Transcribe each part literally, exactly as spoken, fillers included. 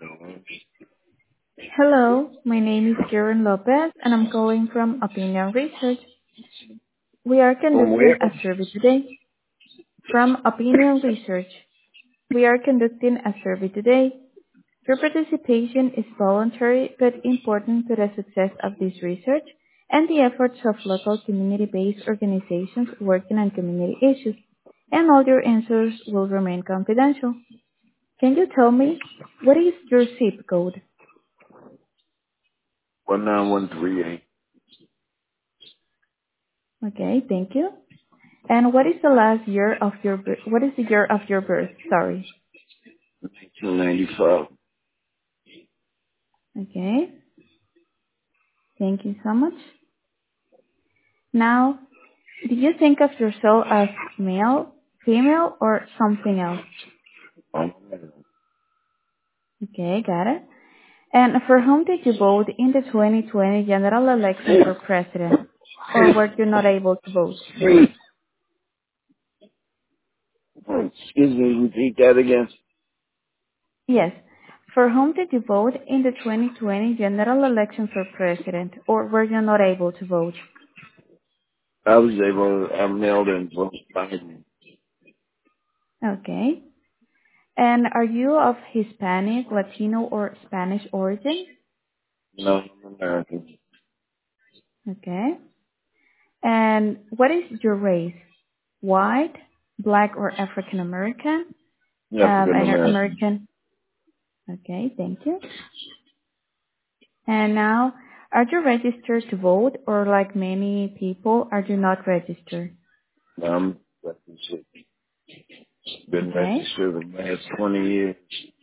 Hello, my name is Karen Lopez, and I'm calling from Opinion Research. We are From conducting where? a survey today. From Opinion Research, we are conducting a survey today. Your participation is voluntary but important to the success of this research and the efforts of local community-based organizations working on community issues, and all your answers will remain confidential. Can you tell me, what is your zip code? One nine one three eight. Okay, thank you. And what is the last year of your birth? What is the year of your birth? Sorry. Nineteen ninety five. Okay. Thank you so much. Now, do you think of yourself as male, female, or something else? Um, Okay, got it. And for whom did you vote in the twenty twenty general election for president? Or were you not able to vote? excuse me, repeat that again. Yes. For whom did you vote in the twenty twenty general election for president? Or were you not able to vote? I was able, I mailed in vote Biden. Okay. And are you of Hispanic, Latino, or Spanish origin? No, I'm American. Okay. And what is your race? White, black, or African American? Um, African and you're American. American. Okay, thank you. And now, are you registered to vote, or like many people, are you not registered? I'm registered. Been Okay. registered the last twenty years.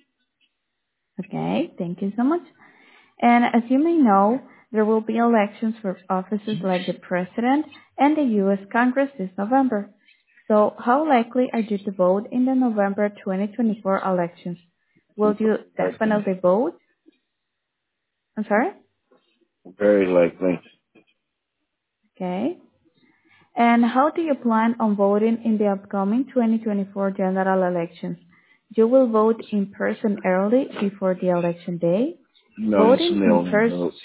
Okay, thank you so much. And as you may know, there will be elections for offices like the President and the U S Congress this November. So how likely are you to vote in the November twenty twenty-four elections? Will you Likely. definitely vote? I'm sorry? Very likely. Okay. And how do you plan on voting in the upcoming twenty twenty-four general elections? You will vote in person early before the election day. No, it's Voting in mail-in person, votes.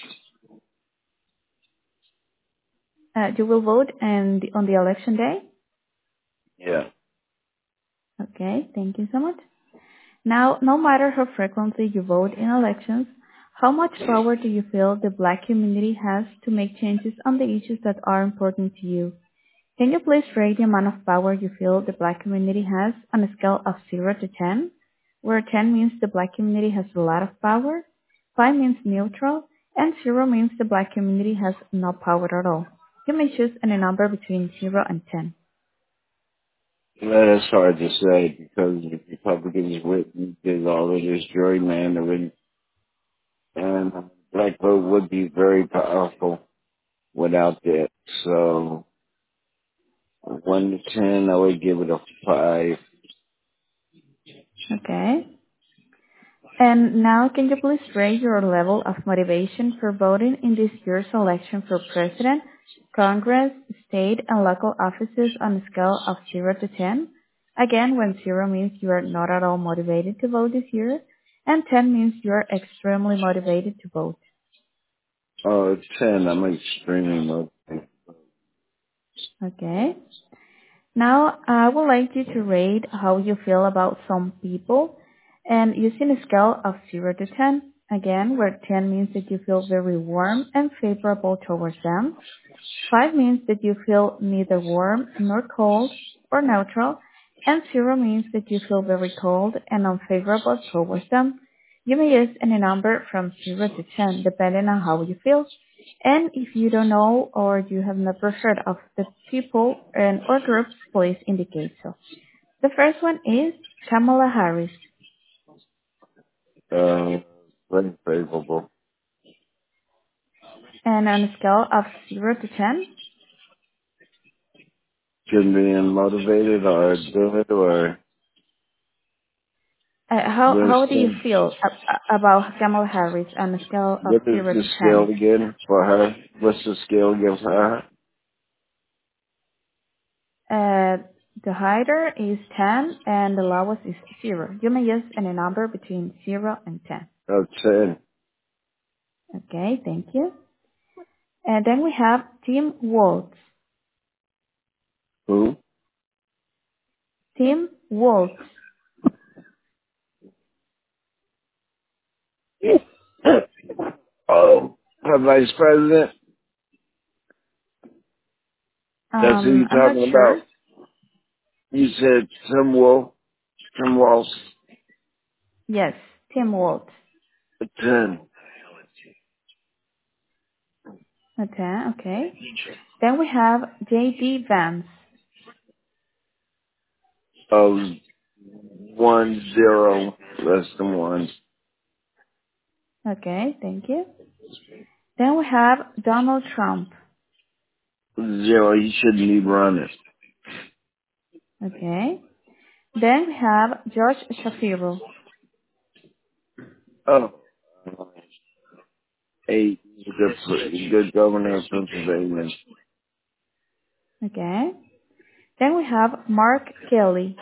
uh, you will vote and on the election day? Yeah. Okay, thank you so much. Now, no matter how frequently you vote in elections, how much power do you feel the Black community has to make changes on the issues that are important to you? Can you please rate the amount of power you feel the Black community has on a scale of zero to ten, where ten means the Black community has a lot of power, five means neutral, and zero means the Black community has no power at all? You may choose any number between zero and ten. Well, that's hard to say because the Republicans written did all of this gerrymandering, and black vote would be very powerful without that. So one to ten, I would give it a five. Okay. And now, can you please rate your level of motivation for voting in this year's election for president, Congress, state, and local offices on a scale of zero to ten? Again, when zero means you are not at all motivated to vote this year, and ten means you are extremely motivated to vote. Oh, ten, I'm extremely motivated. Okay. Now, I would like you to rate how you feel about some people, and using a scale of zero to ten, again, where ten means that you feel very warm and favorable towards them, five means that you feel neither warm nor cold or neutral, and zero means that you feel very cold and unfavorable towards them. You may use any number from zero to ten, depending on how you feel. And if you don't know or you have never heard of the people and or groups, please indicate so. The first one is Kamala Harris. Uh, very favorable. And on a scale of zero to ten, Shouldn't be unmotivated or good or uh, how, there's how do you some, feel a- about Kamala Harris on a scale of what is zero the to scale ten? again for her? What's the scale again for her? Uh, the higher is ten and the lowest is zero. You may use any number between zero and ten. Oh, ten. Okay, thank you. And then we have Tim Waltz. Who? Tim Waltz. Oh, our vice president. That's who Um, you're I'm not talking sure. about. You said Tim Wolf, Tim Walsh, Yes, Tim Waltz. a ten. Okay, okay. Then we have J D Vance. Of one zero, less than one. Okay, thank you. Then we have Donald Trump. Zero, he shouldn't be running. Okay. Then we have George Shapiro. Oh, eight. He's a good, good governor of Pennsylvania. Okay. Then we have Mark Kelly.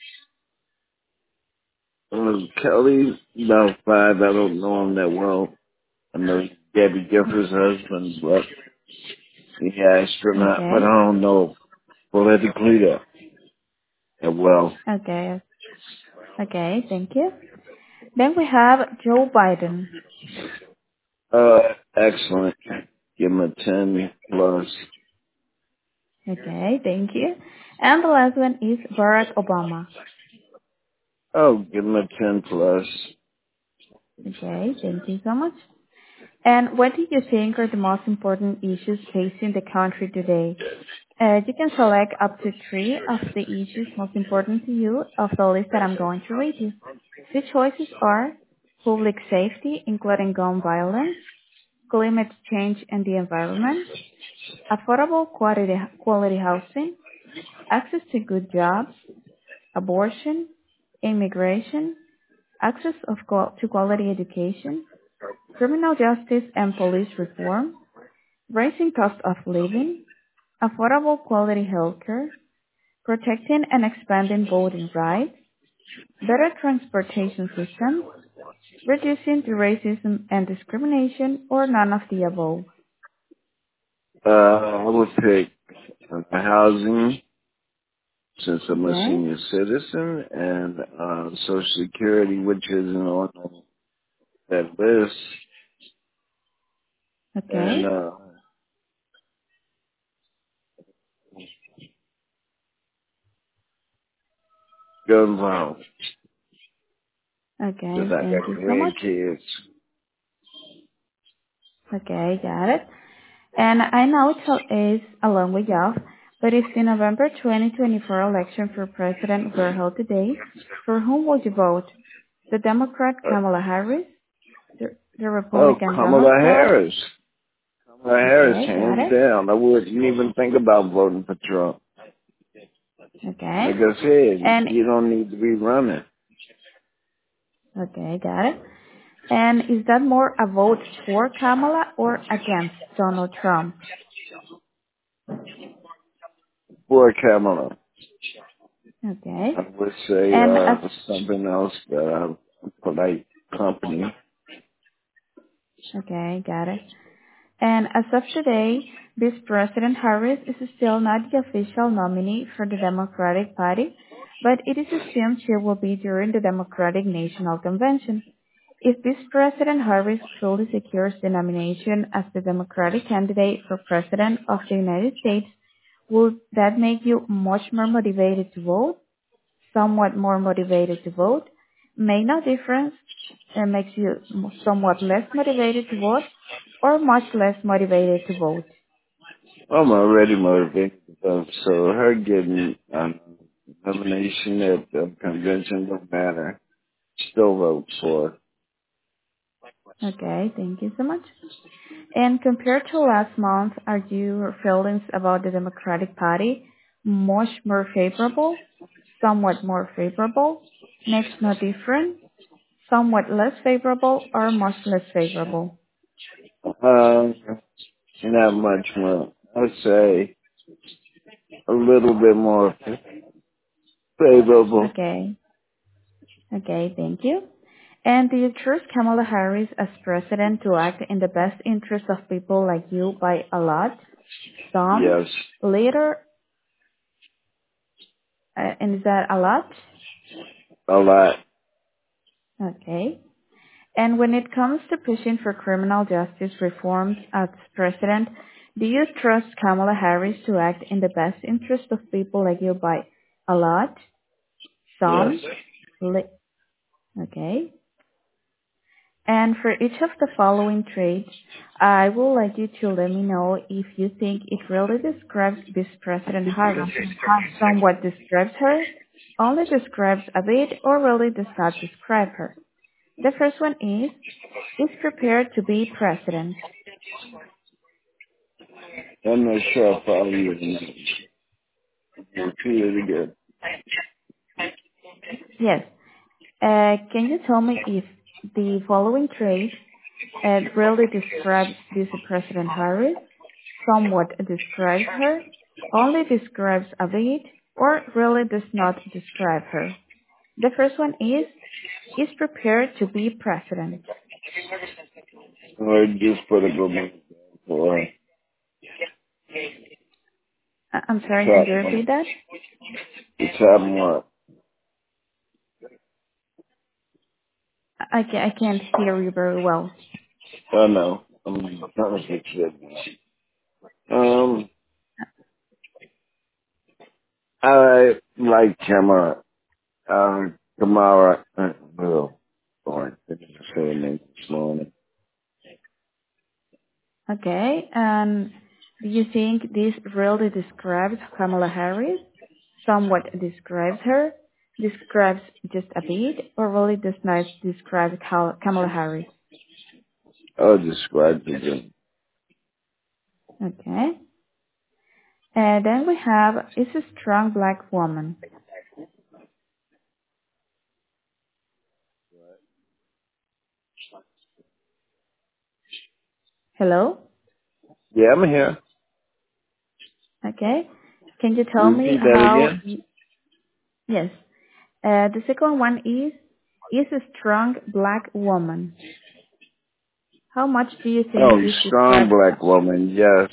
Uh, Kelly, about five. I don't know him that well. I know he's Gabby Giffords' husband, but he astronaut, but Okay. I don't know politically that, that well. Okay. Okay, thank you. Then we have Joe Biden. Uh, excellent. Give him a ten plus. Okay, thank you. And the last one is Barack Obama. Oh, give him a ten plus. Okay, thank you so much. And what do you think are the most important issues facing the country today? Uh, you can select up to three of the issues most important to you of the list that I'm going to read you. The choices are public safety, including gun violence, climate change and the environment, affordable quality, quality housing, access to good jobs, abortion, immigration, access of qual- to quality education, criminal justice and police reform, raising cost of living, affordable quality healthcare, protecting and expanding voting rights, better transportation systems, reducing the racism and discrimination, or none of the above. Uh, I would pick uh, housing, since I'm a Okay? senior citizen, and uh, Social Security, which isn't on that list, and Okay? uh, gun violence, because Okay, I thank got you so much. grandkids. Okay, got it. And I know it is a long way off, but if the November twenty twenty-four election for president were held today, for whom would you vote? The Democrat Uh, Kamala Harris? The, the oh, Republican Kamala Donald Trump? Harris. Kamala Harris, Okay, got hands it. down. I wouldn't even think about voting for Trump. Okay. Like I said, And, you don't need to be running okay, got it. And is that more a vote for Kamala or against Donald Trump? for Kamala. Okay. I would say And as, uh, something else, uh, polite company. okay, got it. And as of today, Vice President Harris is still not the official nominee for the Democratic Party, but it is assumed she will be during the Democratic National Convention. If Vice President Harris fully secures the nomination as the Democratic candidate for President of the United States, would that make you much more motivated to vote? Somewhat more motivated to vote? Make no difference? It makes you somewhat less motivated to vote or much less motivated to vote? I'm already motivated to vote, so her getting um, nomination at the convention don't matter. Still vote for her. Okay, thank you so much. And compared to last month, are your feelings about the Democratic Party much more favorable, somewhat more favorable, makes no difference, somewhat less favorable, or much less favorable? Um, not much more. I'd say a little bit more favorable. Okay, okay, thank you. And do you trust Kamala Harris as president to act in the best interest of people like you by a lot, some, Yes. little, uh, and is that a lot? A lot. Okay. And when it comes to pushing for criminal justice reforms as president, do you trust Kamala Harris to act in the best interest of people like you by a lot, Yes. some, li- okay? And for each of the following traits, I would like you to let me know if you think it really describes this President Harris. Somewhat describes her, only describes a bit, or really does not describe her. The first one is, is prepared to be president. I'm not sure I follow you. Repeat it again. Yes. Uh, can you tell me if the following trait uh, really describes this President Harris, somewhat describes her, only describes a bit, or really does not describe her? The first one is, is prepared to be president. Or just put a good one for Uh, I'm sorry, can top you one. repeat that? The top one. I, ca- I can't hear you very well. I know. I'm trying to fix it. Um, I like Kamala. Um, Kamala. Uh, well, fine. I didn't say her name this morning. Okay, and do you think this really describes Kamala Harris? Somewhat describes her, describes just a bit, or really does not describe Kal- Kamala Harris? I'll describe it again. Okay. And then we have, is a strong black woman. Hello? Yeah, I'm here. Okay. Can you tell me Repeat that how, again. y- yes. Uh, the second one is, is a strong black woman. How much do you think Oh, this strong describes, black woman. Yes.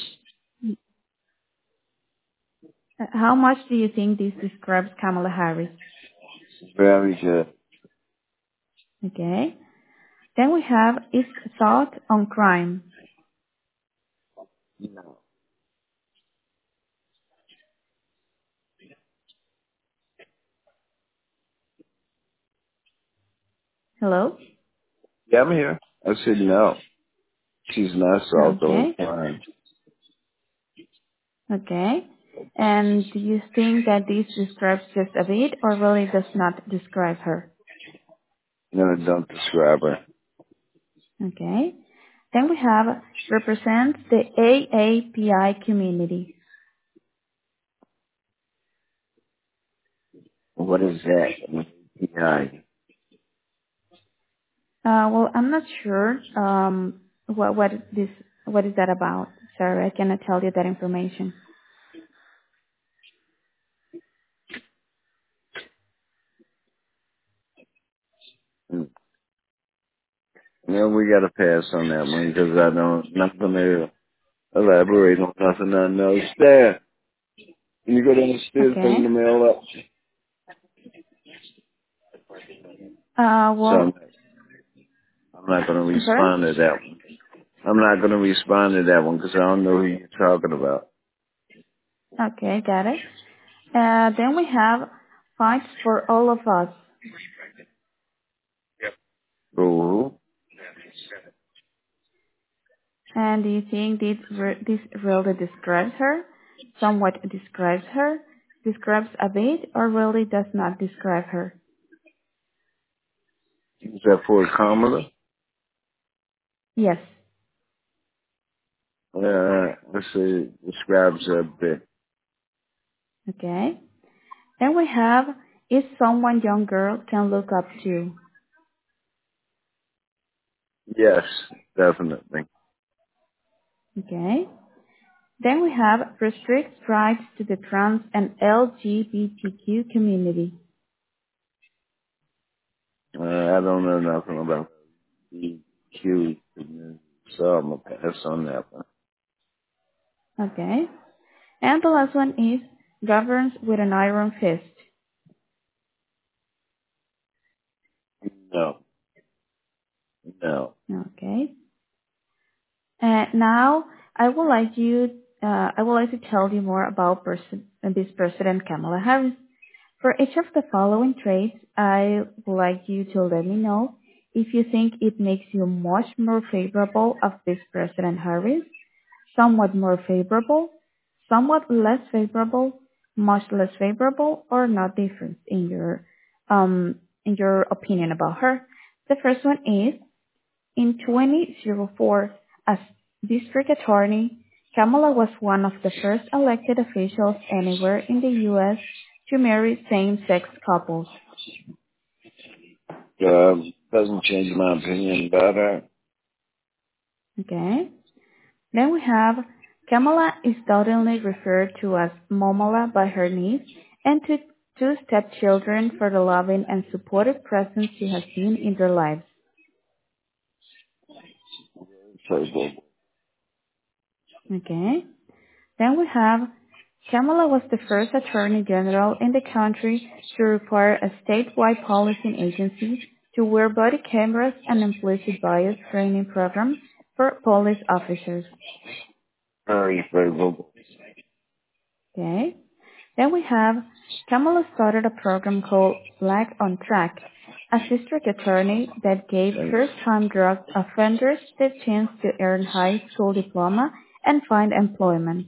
uh, how much do you think this describes Kamala Harris? Very good. Okay. Then we have, is thought on crime. No. Hello? Yeah, I'm here. I said no. She's not soft on Okay. crime. Okay. And do you think that this describes just a bit or really does not describe her? No, don't describe her. Okay. Then we have represents the A A P I community. What is that? Yeah. Uh, well, I'm not sure um, what what this what is that about. Sorry, I cannot tell you that information. Mm. Yeah, we got to pass on that one because I don't, not going to elaborate on nothing I know. There. Can you go downstairs, Okay. bring the mail up? Uh, So I'm, well, I'm not going to I'm sorry. respond to that one. I'm not going to respond to that one because I don't know who you're talking about. Okay, got it. Uh, then we have fights for all of us. Who? And do you think this, re- this really describes her? Somewhat describes her? Describes a bit or really does not describe her? Is that for Kamala? Yes. Uh, let's see. Describes a bit. Okay. Then we have, is someone young girl can look up to. Yes, definitely. Okay. Then we have restricts rights to the trans and L G B T Q community. I don't know nothing about the Q, so I'm gonna pass on that one. Okay. And the last one is governs with an iron fist. No, no. Okay. Uh, now I would like you, uh, I would like to tell you more about pers- this President Kamala Harris. For each of the following traits, I would like you to let me know if you think it makes you much more favorable of this President Harris, somewhat more favorable, somewhat less favorable, much less favorable, or not different in your um in your opinion about her. The first one is in twenty oh four, as district attorney, Kamala was one of the first elected officials anywhere in the U S to marry same-sex couples. Um, doesn't change my opinion about her. Okay. Then we have Kamala is doubtingly referred to as Momala by her niece and to two stepchildren for the loving and supportive presence she has been in their lives. Favorable. Okay. Then we have Kamala was the first Attorney General in the country to require a statewide policing agency to wear body cameras and implicit bias training program for police officers. Very favorable. Okay. Then we have Kamala started a program called Black on Track, a district attorney that gave first-time drug offenders the chance to earn high school diploma and find employment.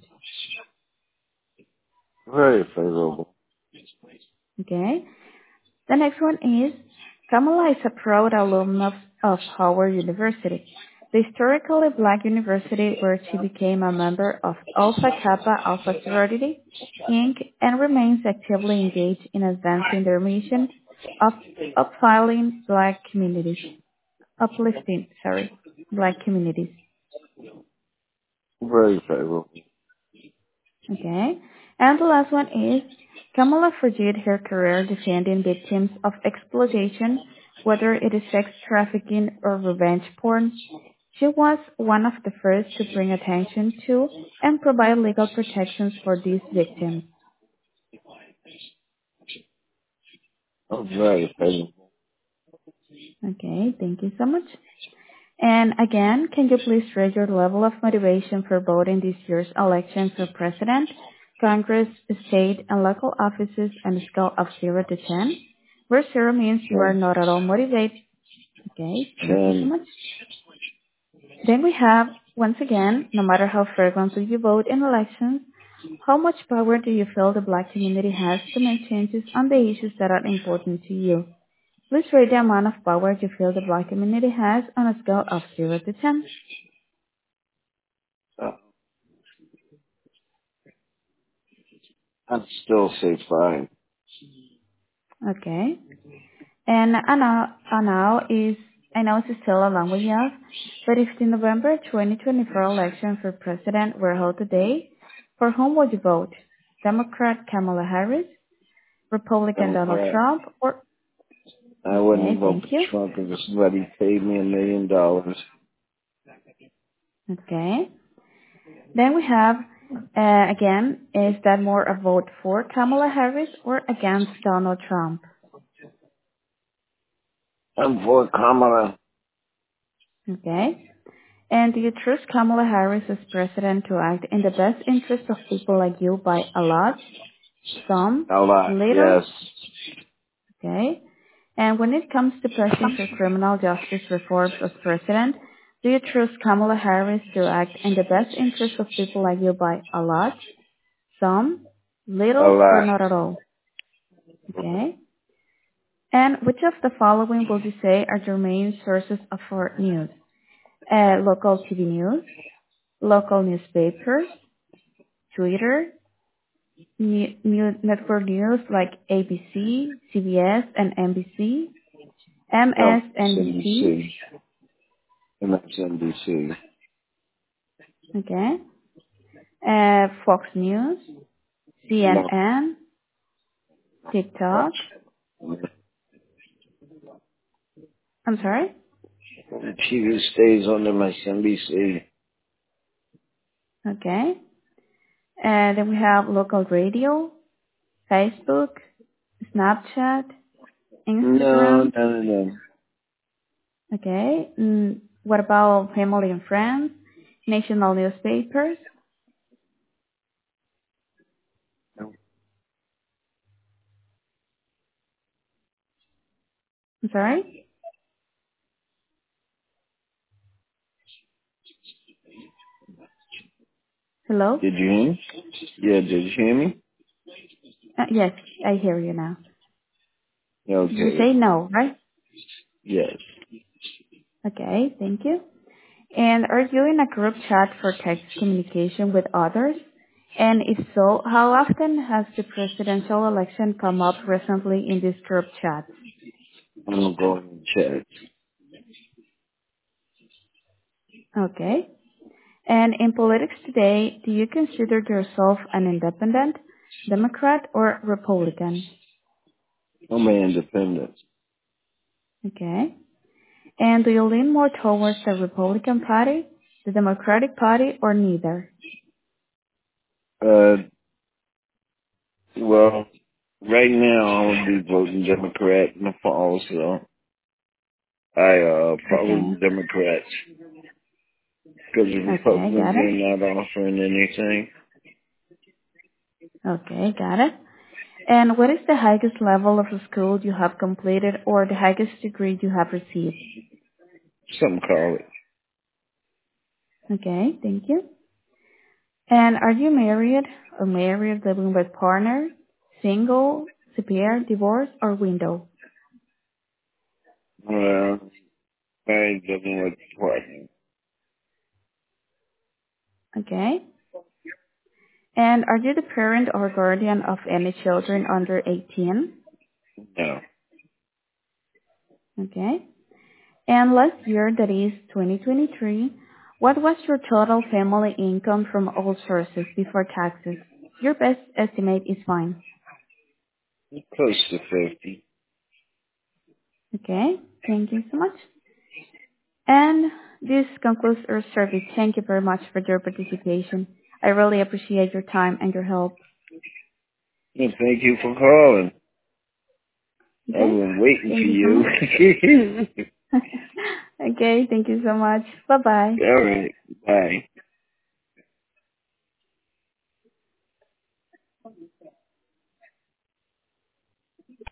Very favorable. Okay. The next one is Kamala is a proud alumna of Howard University, the historically black university where she became a member of Alpha Kappa Alpha Sorority, Incorporated, and remains actively engaged in advancing their mission of upfiling black communities, uplifting, sorry, black communities. Very favorable. Okay. And the last one is Kamala forged her career defending victims of exploitation, whether it is sex trafficking or revenge porn. She was one of the first to bring attention to and provide legal protections for these victims. Oh, very favorable. Okay, thank you so much. And again, can you please rate your level of motivation for voting this year's election for president, Congress, state, and local offices on a scale of zero to ten, where zero means you are Ten. not at all motivated? Okay, thank you so Ten. much. Then we have, once again, no matter how frequently you vote in elections, how much power do you feel the black community has to make changes on the issues that are important to you? Please rate the amount of power you feel the black community has on a scale of zero to ten. Uh, I'd still say five. Okay. And I know, I know is, I know it's still a long way off, but if the November twenty twenty-four election for president were held today, for whom would you vote? Democrat Kamala Harris, Republican Donald Democrat. Trump, or, I okay, wouldn't vote thank you. for Trump if somebody paid me a million dollars. Okay. Then we have, uh, again, is that more a vote for Kamala Harris or against Donald Trump? I'm for Kamala. Okay. And do you trust Kamala Harris as president to act in the best interest of people like you by a lot, some, A lot, little? yes. Okay. And when it comes to pushing for criminal justice reforms as president, do you trust Kamala Harris to act in the best interest of people like you by a lot, some, A little, or lot. not at all? Okay. And which of the following would you say are your main sources of for news? Uh, local T V news, local newspapers, Twitter, new, new network news like A B C, C B S, and N B C, No, M S N B C, C N B C. M S N B C. okay, uh, Fox News, No, C N N, much. TikTok, I'm sorry? The T V stays under my M B C. Okay. And then we have local radio, Facebook, Snapchat, No, Instagram. none of them. Okay. Mm, what about family and friends, national newspapers? No. I'm sorry? Hello? Did you hear me? Yeah, did you hear me? Uh, yes, I hear you now. You Okay. say no, right? Yes. Okay, thank you. And are you in a group chat for text communication with others? And if so, how often has the presidential election come up recently in this group chat? I'm going to check. Okay. And in politics today, do you consider yourself an independent, Democrat, or Republican? I'm an independent. Okay. And do you lean more towards the Republican Party, the Democratic Party, or neither? Uh, well, right now I'll be voting Democrat in the fall, so I, uh, probably Okay. Democrats. Because the Okay, Republicans got it. are not offering anything. Okay, got it. And what is the highest level of school you have completed or the highest degree you have received? Some call it. Okay, thank you. And are you married or married, living with partner, single, severe, divorce, or window? Well, I doesn't look partner. Okay. And are you the parent or guardian of any children under eighteen? No. Okay. And last year, that is twenty twenty-three, what was your total family income from all sources before taxes? Your best estimate is fine. Close to fifty. Okay. Thank you so much. And this concludes our service. Thank you very much for your participation. I really appreciate your time and your help. Well, thank you for calling. I've Okay? been waiting for Thank you so much. you. Okay, thank you so much. Bye-bye. All right. Bye.